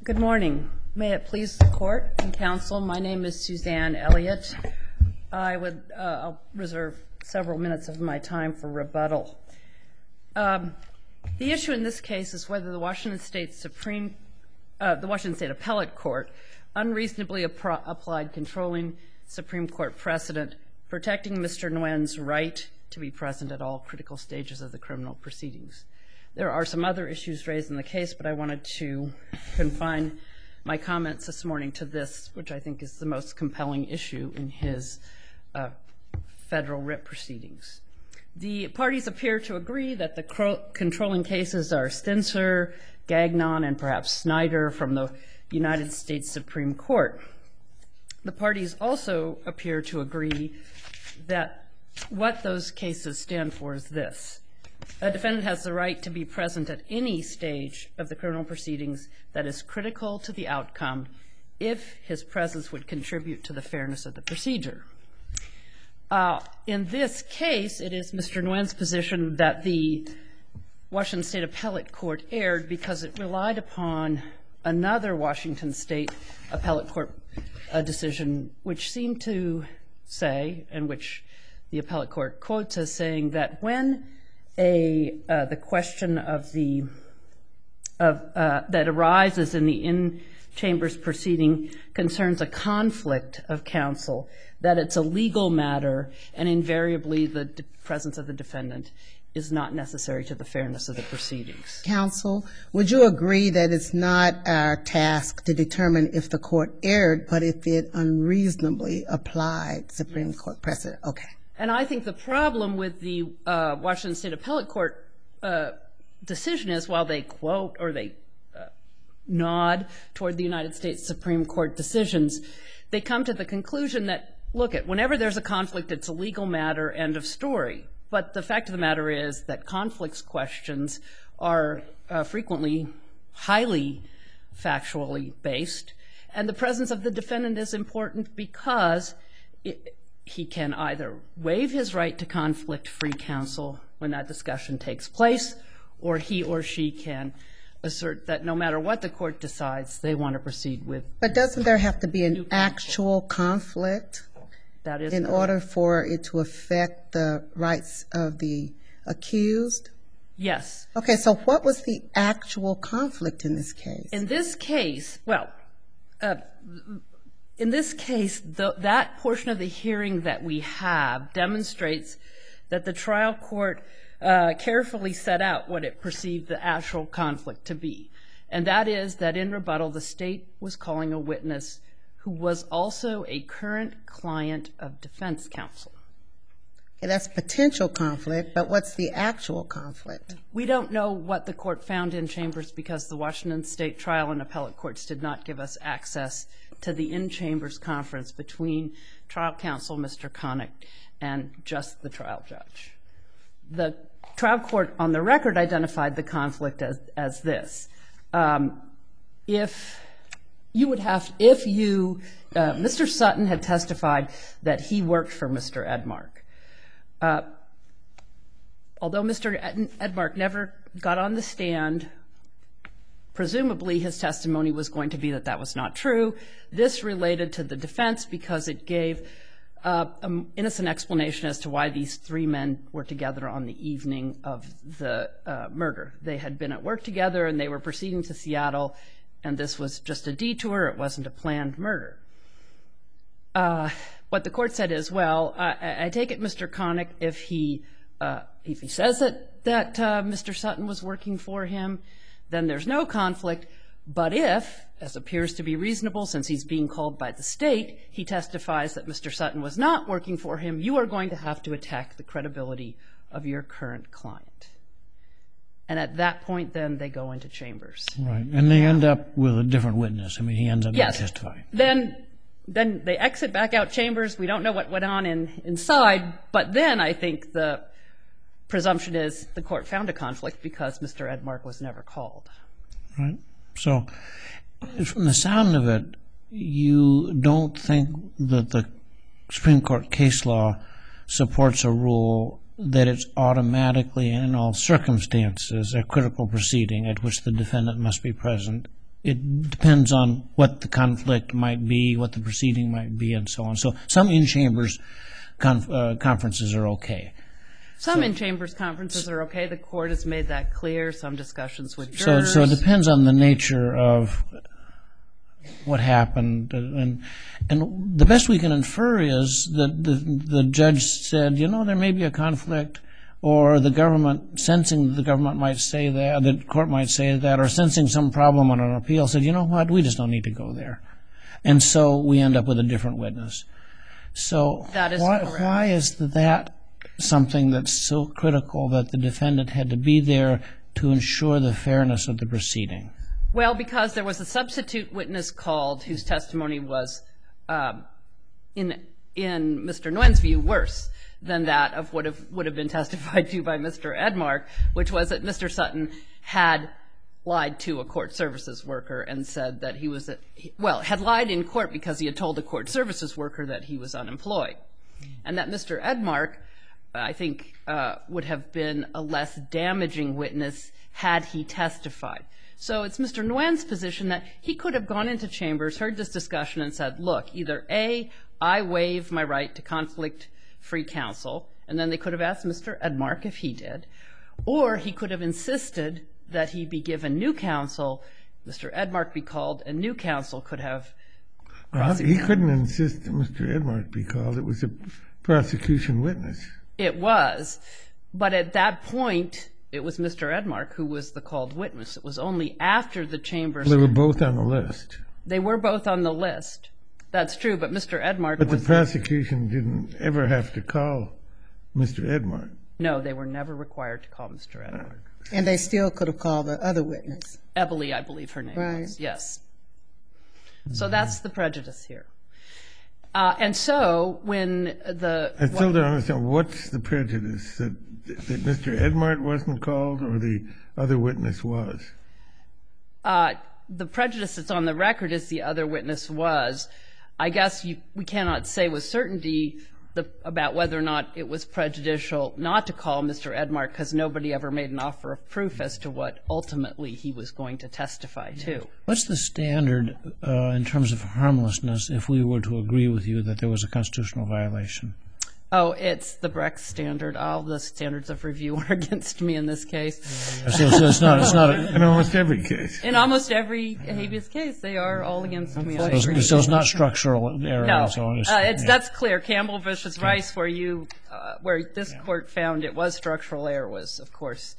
Good morning. May it please the court and counsel, my name is Suzanne Elliott. I'll reserve several minutes of my time for rebuttal. The issue in this case is whether the Washington State Appellate Court unreasonably applied controlling Supreme Court precedent protecting Mr. Nguyen's right to be present at all critical stages of the criminal proceedings. There are some other issues raised in the case, but I wanted to confine my comments this morning to this, which I think is the most compelling issue in his federal writ proceedings. The parties appear to agree that the controlling cases are Stintzer, Gagnon, and perhaps Snyder from the United States Supreme Court. The parties also appear to agree that what those cases stand for is this: a defendant has the right to be present at any stage of the criminal proceedings that is critical to the outcome if his presence would contribute to the fairness of the procedure. In this case, it is Mr. Nguyen's position that the Washington State Appellate Court erred because it relied upon another Washington State Appellate Court decision which seemed to say, and which the Appellate Court quotes as saying, that when the question of that arises in the in-chambers proceeding concerns a conflict of counsel, that it's a legal matter and invariably the presence of the defendant is not necessary to the fairness of the proceedings. Counsel, would you agree that it's not our task to determine if the court erred, but if it unreasonably applied Supreme Court precedent? Okay. And I think the problem with the Washington State Appellate Court decision is, while they quote or they nod toward the United States Supreme Court decisions, they come to the conclusion that, look, whenever there's a conflict, it's a legal matter, end of story. But the fact of the matter is that conflicts questions are frequently highly factually based, and the presence of the defendant is important because he can either waive his right to conflict-free counsel when that discussion takes place, or he or she can assert that no matter what the court decides, they want to proceed with. But doesn't there have to be an actual conflict in order for it to affect the rights of the accused? Yes. Okay, so what was the actual conflict in this case? In this case, well, in this case, that portion of the hearing that we have demonstrates that the trial court carefully set out what it perceived the actual conflict to be. And that is that in rebuttal, the state was calling a witness who was also a current client of defense counsel. Okay, that's potential conflict, but what's the actual conflict? We don't know what the court found in chambers because the Washington State trial and appellate courts did not give us access to the in-chambers conference between trial counsel, Mr. Connick, and just the trial judge. The trial court on the record identified the conflict as this. Mr. Sutton had testified that he worked for Mr. Edmark. Although Mr. Edmark never got on the stand, presumably his testimony was going to be that that was not true. This related to the defense because it gave an innocent explanation as to why these three men were together on the evening of the murder. They had been at work together and they were proceeding to Seattle, and this was just a detour. It wasn't a planned murder. What the court said is, well, I take it Mr. Connick, if he says that Mr. Sutton was working for him, then there's no conflict. But if, as appears to be reasonable since he's being called by the state, he testifies that Mr. Sutton was not working for him, you are going to have to attack the credibility of your current client. And at that point, then, they go into chambers. Right, and they end up with a different witness. I mean, he ends up not testifying. Then they exit back out chambers. We don't know what went on inside, but then I think the presumption is the court found a conflict because Mr. Edmark was never called. Right. So from the sound of it, you don't think that the Supreme Court case law supports a rule that it's automatically and in all circumstances a critical proceeding at which the defendant must be present it depends on what the conflict might be, what the proceeding might be, and so on. So some in-chambers conferences are okay. Some in-chambers conferences are okay. The court has made that clear. Some discussions with jurors. So it depends on the nature of what happened. And the best we can infer is that the judge said, there may be a conflict, or the government, sensing the government might say that, the court might say that, or sensing some problem on an appeal, said, you know what, we just don't need to go there. And so we end up with a different witness. So that is why is that something that's so critical that the defendant had to be there to ensure the fairness of the proceeding? Well, because there was a substitute witness called whose testimony was, in Mr. Nguyen's view, worse than that of what would have been testified to by Mr. Edmark, which was that Mr. Sutton had lied to a court services worker and said that he was, had lied in court because he had told a court services worker that he was unemployed. And that Mr. Edmark, I think, would have been a less damaging witness had he testified. So it's Mr. Nguyen's position that he could have gone into chambers, heard this discussion, and said, look, either A, I waive my right to conflict-free counsel, and then they could have asked Mr. Edmark if he did, or he could have insisted that he be given new counsel, Mr. Edmark be called, and new counsel could have He couldn't insist that Mr. Edmark be called. It was a prosecution witness. It was, but at that point, it was Mr. Edmark who was the called witness. It was only after the chambers... They were both on the list. They were both on the list. That's true, but Mr. Edmark But was... the prosecution didn't ever have to call Mr. Edmark. No, they were never required to call Mr. Edmark. And they still could have called the other witness. Ebele, I believe her name was, yes. So that's the prejudice here. And so when the... I still don't understand. What's the prejudice? That Mr. Edmark wasn't called or the other witness was? The prejudice that's on the record is the other witness was. I guess we cannot say with certainty about whether or not it was prejudicial not to call Mr. Edmark because nobody ever made an offer of proof as to what ultimately he was going to testify to. What's the standard in terms of harmlessness if we were to agree with you that there was a constitutional violation? Oh, it's the Brecht standard. All the standards of review are against me in this case. So it's not in almost every case. In almost every habeas case, they are all against me. So it's not structural error. No, so that's clear. Campbell versus Rice, where this court found it was structural error, was of course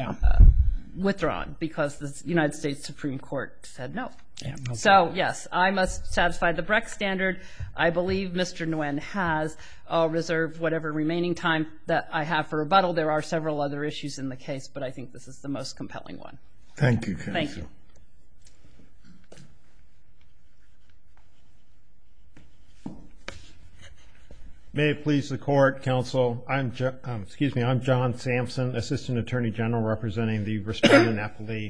withdrawn because the United States Supreme Court said no. Yeah, okay. So yes, I must satisfy the Brecht standard. I believe Mr. Nguyen has. I'll reserve whatever remaining time that I have for rebuttal. There are several other issues in the case, but I think this is the most compelling one. Thank you, counsel. Thank you. May it please the court, counsel. I'm John Sampson, Assistant Attorney General representing the respondent appellee.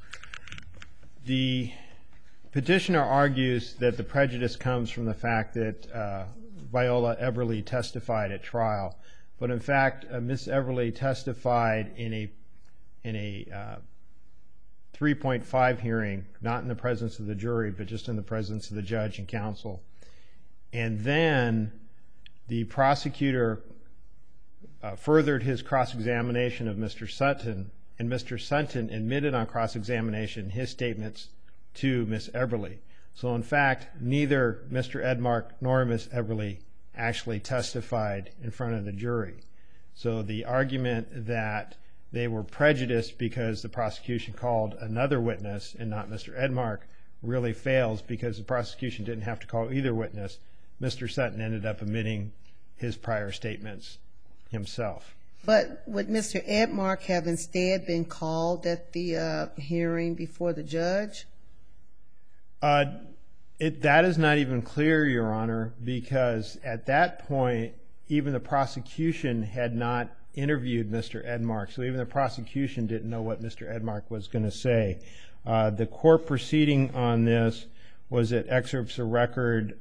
The petitioner argues that the prejudice comes from the fact that Viola Everly testified at trial, but in fact, Ms. Everly testified in a 3.5 hearing, not in the presence of the jury, but just in the presence of the judge and counsel. And then the prosecutor furthered his cross-examination of Mr. Sutton, and Mr. Sutton admitted on cross-examination his statements to Ms. Everly. So in fact, neither Mr. Edmark nor Ms. Everly actually testified in front of the jury. So the argument that they were prejudiced because the prosecution called another witness and not Mr. Edmark really fails because the prosecution didn't have to call either witness. Mr. Sutton ended up omitting his prior statements himself. But would Mr. Edmark have instead been called at the hearing before the judge? That is not even clear, Your Honor, because at that point, even the prosecution had not interviewed Mr. Edmark, so even the prosecution didn't know what Mr. Edmark was going to say. The court proceeding on this was at excerpts of record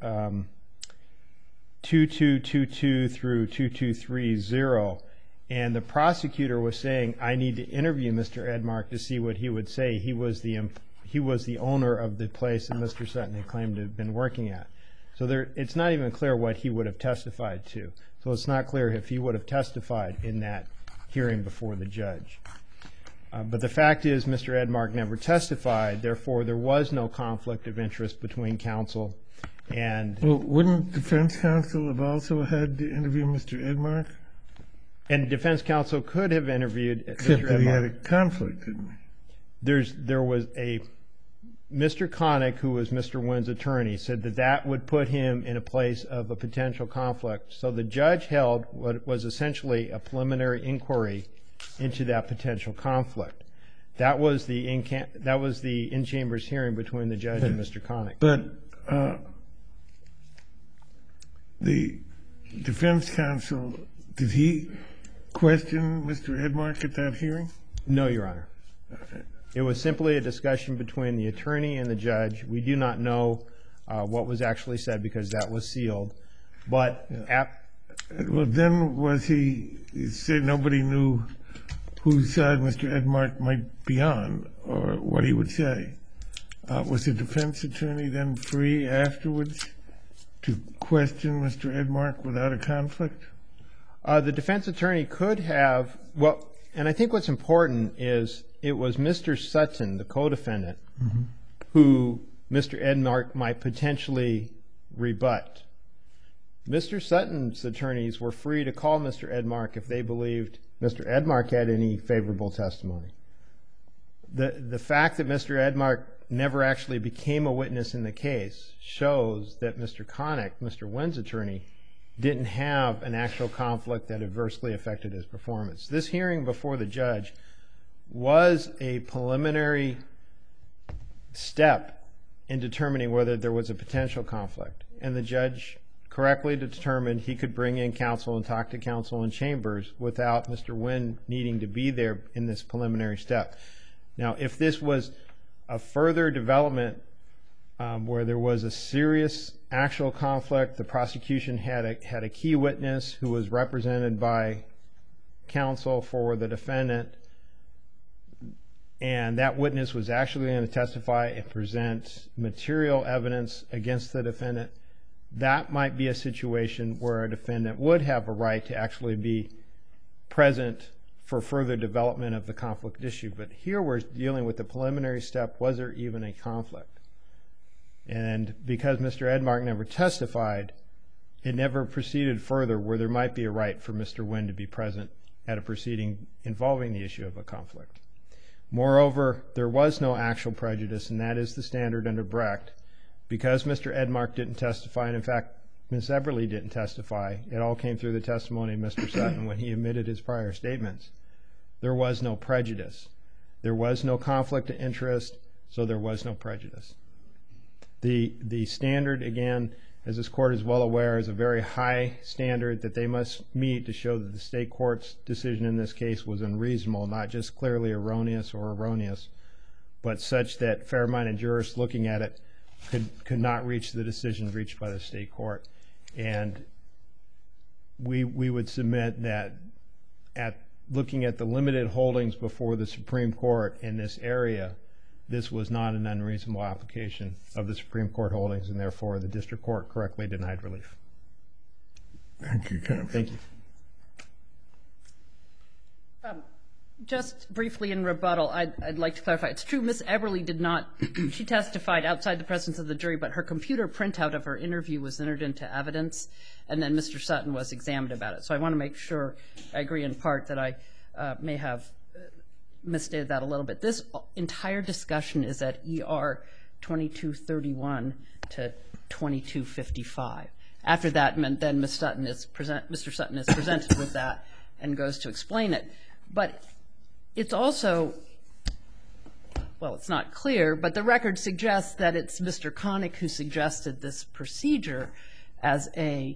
2222 through 2230, and the prosecutor was saying, I need to interview Mr. Edmark to see what he would say. He was he was the owner of the place that Mr. Sutton had claimed to have been working at. So it's not even clear what he would have testified to. So it's not clear if he would have testified in that hearing before the judge. But the fact is Mr. Edmark never testified, therefore there was no conflict of interest between counsel and... Well, wouldn't defense counsel have also had to interview Mr. Edmark? And defense counsel could have interviewed Except Mr. that he had a Edmark. conflict, didn't he? There was a... Mr. Connick, who was Mr. Wynn's attorney, said that would put him in a place of a potential conflict. So the judge held what was essentially a preliminary inquiry into that potential conflict. That was the in-chambers hearing between the judge and Mr. Connick. But the defense counsel, did he question Mr. Edmark at that hearing? No, Your Honor. It was simply a discussion between the attorney and the judge. We do not know what was actually said because that was sealed. But well, then was he said nobody knew whose side Mr. Edmark might be on or what he would say. Was the defense attorney then free afterwards to question Mr. Edmark without a conflict? The defense attorney could have, well, and I think what's important is it was Mr. Sutton, the co-defendant, who Mr. Edmark might potentially rebut. Mr. Sutton's attorneys were free to call Mr. Edmark if they believed Mr. Edmark had any favorable testimony. The fact that Mr. Edmark never actually became a witness in the case shows that Mr. Connick, Mr. Wynn's attorney, didn't have an actual conflict that adversely affected his performance. This hearing before the judge was a preliminary step in determining whether there was a potential conflict. And the judge correctly determined he could bring in counsel and talk to counsel in chambers without Mr. Wynn needing to be there in this preliminary step. Now, if this was a further development where there was a serious actual conflict, the prosecution had a key witness who was represented by counsel for the defendant, and that witness was actually going to testify and present material evidence against the defendant, that might be a situation where a defendant would have a right to actually be present for further development of the conflict issue. But here we're dealing with the preliminary step. Was there even a conflict? And because Mr. Edmark never testified, it never proceeded further where there might be a right for Mr. Wynn to be present at a proceeding involving the issue of a conflict. Moreover, there was no actual prejudice, and that is the standard under Brecht. Because Mr. Edmark didn't testify, and in fact Ms. Eberly didn't testify, it all came through the testimony of Mr. Sutton when he admitted his prior statements, there was no prejudice. There was no conflict of interest, so there was no prejudice. The standard, again, as this court is well aware, is a very high standard that they must meet to show that the state court's decision in this case was unreasonable, not just clearly erroneous or erroneous, but such that fair-minded jurists looking at it could not reach the decision reached by the state court. And we would submit that at looking at the limited holdings before the Supreme Court in this area, this was not an unreasonable application of the Supreme Court holdings, and therefore the district court correctly denied relief. Thank you, counsel. Thank you. Just briefly in rebuttal, I'd like to clarify. It's true, Ms. Eberly did not, she testified outside the presence of the jury, but her computer printout of her interview was entered into evidence, and then Mr. Sutton was examined about it. So I want to make sure I agree in part that I may have misstated that a little bit. This entire discussion is at ER 2231 to 2255. After that, then Mr. Sutton is presented with that and goes to explain it. But it's also, well, it's not clear, but the record suggests that it's Mr. Connick who suggested this procedure as a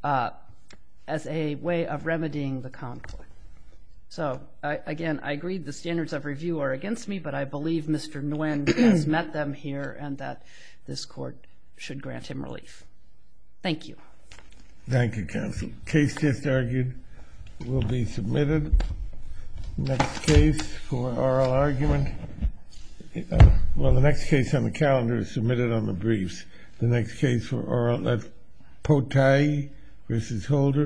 way of remedying the conflict. So, again, I agree the standards of review are against me, but I believe Mr. Nguyen has met them here and that this court should grant him relief. Thank you. Thank you, counsel. Case just argued will be submitted. Next case for oral argument Well, the next case on the calendar is submitted on the briefs. The next case for oral, that's Potai versus Holder.